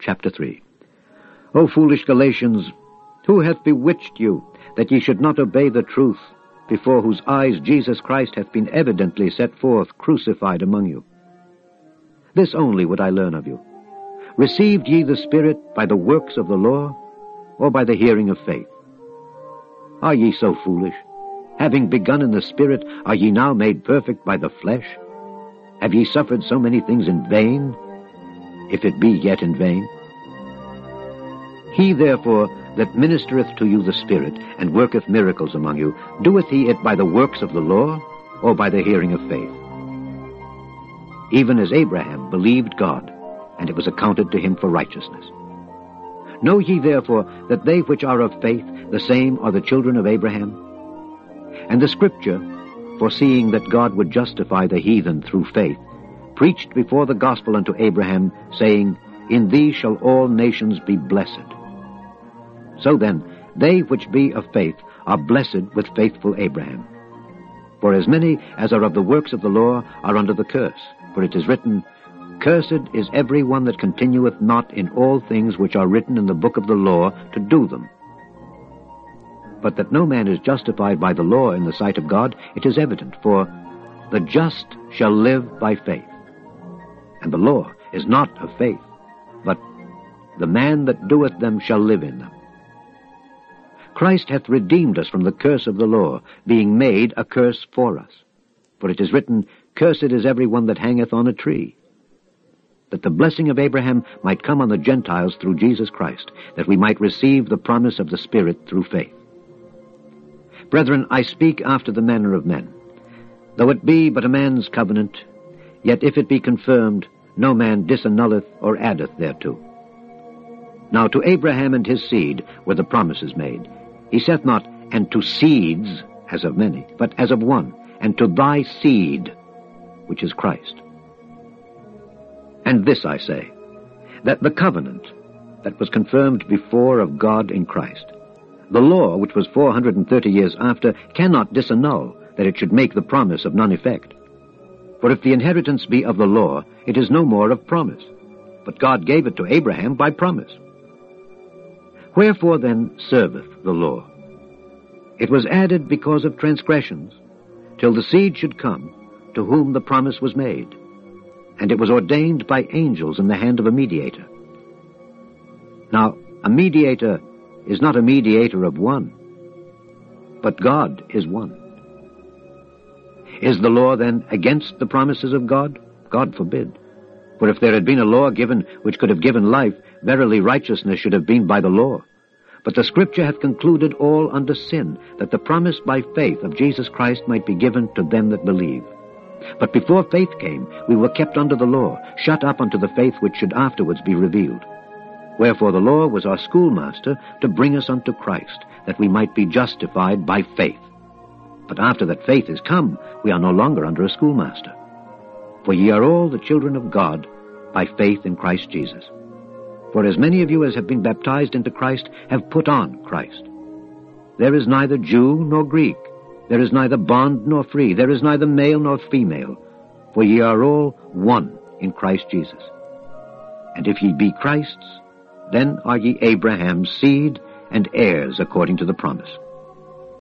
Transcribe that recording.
chapter 3. O foolish Galatians, who hath bewitched you, that ye should not obey the truth, before whose eyes Jesus Christ hath been evidently set forth, crucified among you? This only would I learn of you. Received ye the Spirit by the works of the law, or by the hearing of faith? Are ye so foolish? Having begun in the Spirit, are ye now made perfect by the flesh? Have ye suffered so many things in vain, if it be yet in vain? He therefore that ministereth to you the Spirit, and worketh miracles among you, doeth he it by the works of the law, or by the hearing of faith? Even as Abraham believed God, and it was accounted to him for righteousness. Know ye therefore that they which are of faith, the same are the children of Abraham? And the Scripture, foreseeing that God would justify the heathen through faith, preached before the gospel unto Abraham, saying, In thee shall all nations be blessed. So then, they which be of faith are blessed with faithful Abraham. For as many as are of the works of the law are under the curse. For it is written, Cursed is every one that continueth not in all things which are written in the book of the law to do them. But that no man is justified by the law in the sight of God, it is evident, for the just shall live by faith. And the law is not of faith, but the man that doeth them shall live in them. Christ hath redeemed us from the curse of the law, being made a curse for us. For it is written, Cursed is every one that hangeth on a tree. That the blessing of Abraham might come on the Gentiles through Jesus Christ, that we might receive the promise of the Spirit through faith. Brethren, I speak after the manner of men. Though it be but a man's covenant, yet if it be confirmed, no man disannulleth or addeth thereto. Now to Abraham and his seed were the promises made. He saith not, and to seeds, as of many, but as of one, and to thy seed, which is Christ. And this I say, that the covenant that was confirmed before of God in Christ, the law, which was 430 years after, cannot disannul that it should make the promise of none effect. For if the inheritance be of the law, it is no more of promise. But God gave it to Abraham by promise. Wherefore then serveth the law? It was added because of transgressions, till the seed should come, to whom the promise was made. And it was ordained by angels in the hand of a mediator. Now, a mediator is not a mediator of one, but God is one. Is the law then against the promises of God? God forbid. For if there had been a law given which could have given life, verily righteousness should have been by the law. But the Scripture hath concluded all unto sin, that the promise by faith of Jesus Christ might be given to them that believe. But before faith came, we were kept under the law, shut up unto the faith which should afterwards be revealed. Wherefore the law was our schoolmaster to bring us unto Christ, that we might be justified by faith. But after that faith is come, we are no longer under a schoolmaster. For ye are all the children of God by faith in Christ Jesus. For as many of you as have been baptized into Christ have put on Christ. There is neither Jew nor Greek, there is neither bond nor free, there is neither male nor female, for ye are all one in Christ Jesus. And if ye be Christ's, then are ye Abraham's seed and heirs according to the promise.